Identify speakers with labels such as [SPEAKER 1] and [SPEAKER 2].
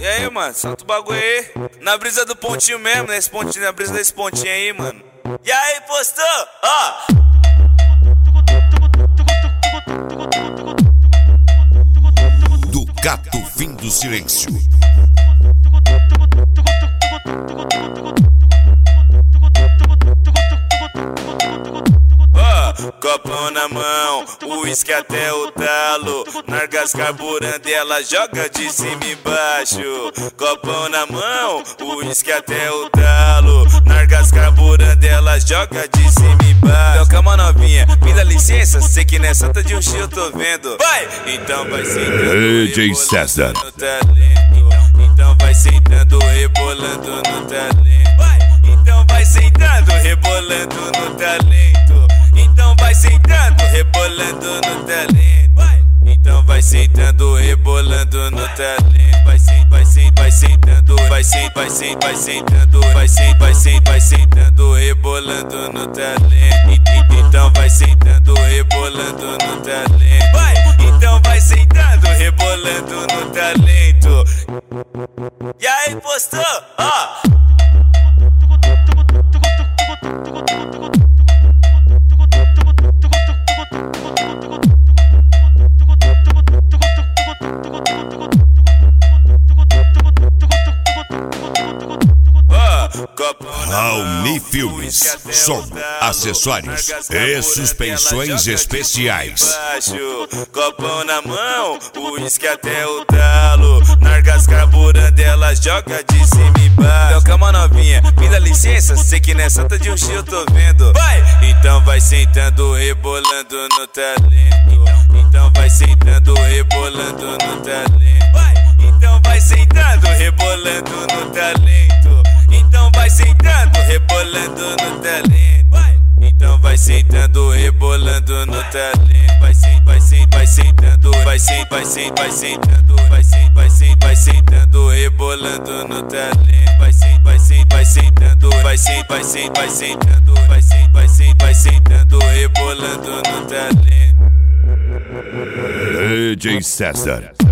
[SPEAKER 1] E aí, mano, solta o bagulho aí. Na brisa do pontinho mesmo, nesse pontinho, na brisa desse pontinho aí, mano. E aí, postou? Ó.
[SPEAKER 2] Do Gato Fim do Silêncio.
[SPEAKER 1] Copão na mão, uísque até o talo. Nargas carburando, ela joga de cima e embaixo. Copão na mão, uísque até o talo. Nargas carburando, ela joga de cima e embaixo. Então calma novinha, me dá licença, sei que nessa santa de um X eu tô vendo. Vai! Então vai sentando,
[SPEAKER 2] DJ César.
[SPEAKER 1] No talento. Então vai sentando, rebolando no talento. Vai! Então vai sentando, rebolando no talento. Então vai sentando, rebolando no talento. Vai. Então vai sentando, rebolando no talento. Vai sentando, vai sentando, vai sentando, vai sentando, rebolando no talento. Então vai sentando, rebolando no talento. Vai. Então vai sentando, rebolando no talento. E aí, postou? Ó.
[SPEAKER 2] Raoni Filmes, som, acessórios e suspensões especiais.
[SPEAKER 1] Copão na mão, uísque até o talo. Nargas carburando, ela joga de cima e embaixo. Então calma novinha, me dá licença, sei que nessa santa de um X eu tô vendo. Vai! Então vai sentando, rebolando no talento. Então vai sentando, rebolando no talento. Vai! Então vai sentando, rebolando no talento. Então vai sentando, rebolando no talento. Vai. Então vai sentando, rebolando no talento. Vai sentando, vai sentando, vai sentando, vai sentando, rebolando no talento. Vai sentando, vai sentando, vai sentando, rebolando no talento.
[SPEAKER 2] DJ César.